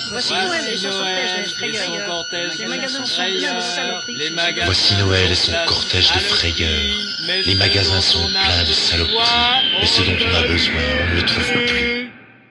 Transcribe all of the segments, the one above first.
Voici Noël Noël et son cortège de frayeur. Les magasins Voici Noël et son cortège de frayeur. Les magasins sont pleins de saloperies, mais ce dont on a besoin, on ne le trouve plus.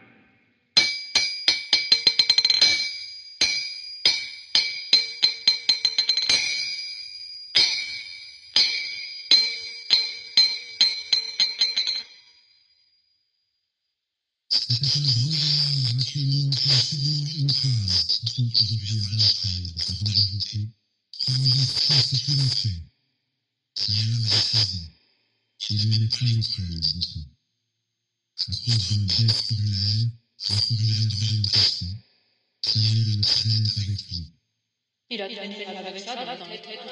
Il a traîné avec ça dans les traits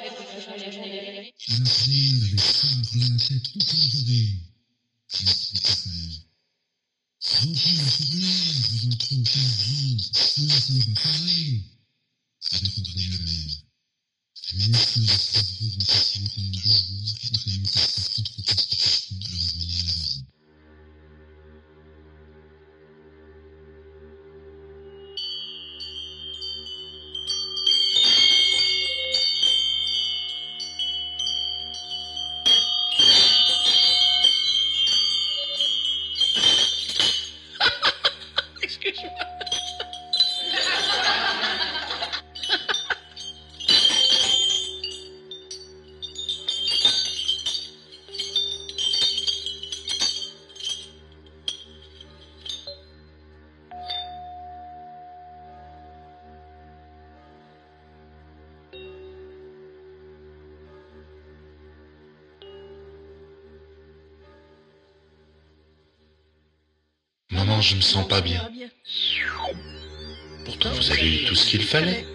Maman, je me sens pas bien. Pourtant, vous avez eu tout ce qu'il fallait.